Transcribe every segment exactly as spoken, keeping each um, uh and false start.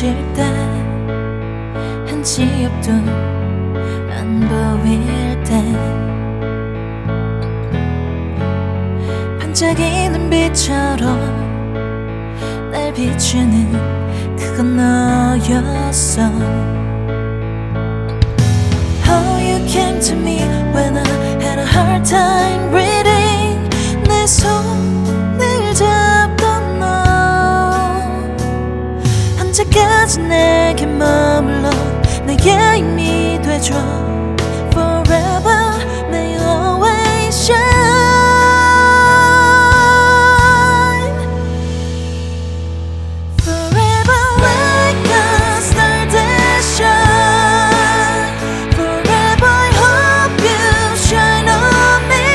짙어질 때 한치 옆도 안 보일 때 반짝이는 빛처럼 날 비추는 그건 너였어. Oh, you came to me when I had a hard time breathing. 내 손을 잡던 너 언제까지 내게 머물러 내게 힘이 돼줘. Forever may always shine. Forever like a star that shine. Forever I hope you shine on me.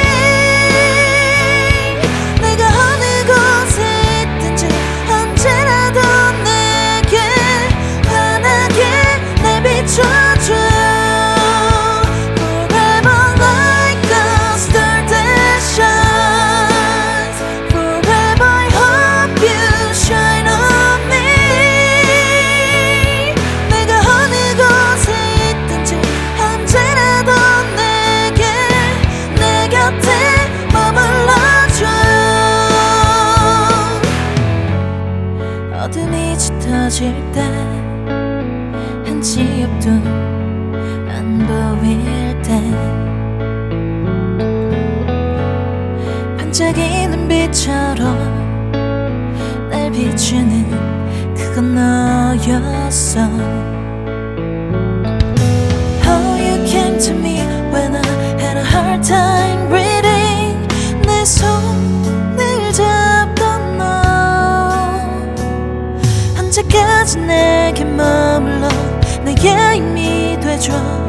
내가 어느 곳에 있든지 언제라도 내게 환하게 날 비춰줘. Forever like a star that shines. Forever I hope you shine on me. 내가 어느 곳에 있든지 언제라도 내게 내 곁에 머물러줘. 어둠이 짙어질 때 한치 옆도 안 보일 때 반짝이는 빛처럼 날 비추는 그건 너였어. Oh, you came to me when I had a hard time breathing. 내 손을 잡던 너 언제까지 내게 머물러 내게 힘이 돼줘.